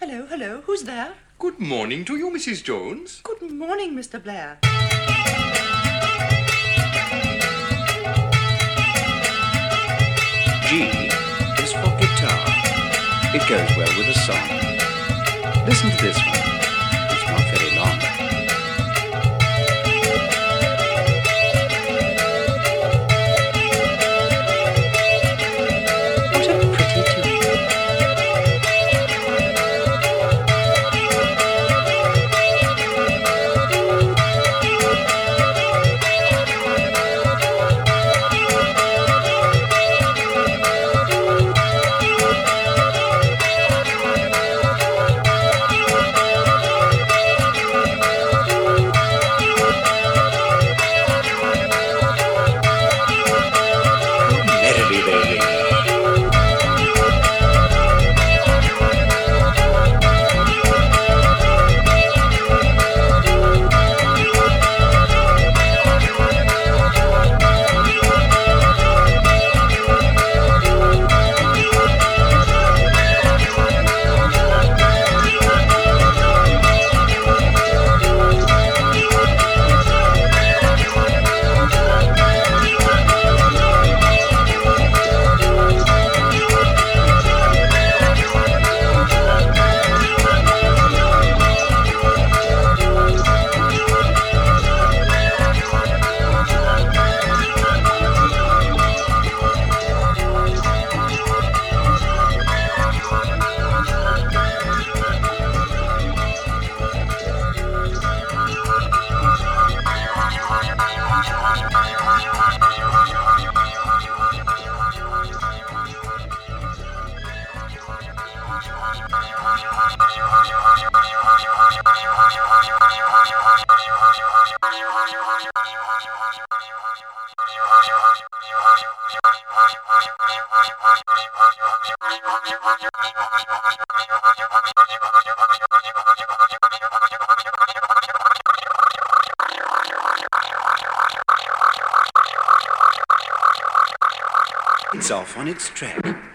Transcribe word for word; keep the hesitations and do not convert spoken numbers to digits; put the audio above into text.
Hello, hello. Who's there? Good morning to you, Missus Jones. Good morning, Mister Blair. G is for guitar. It goes well with a song. Listen to this one. It's not very long. What a pretty tune. Merrily they ring. It's off on its track.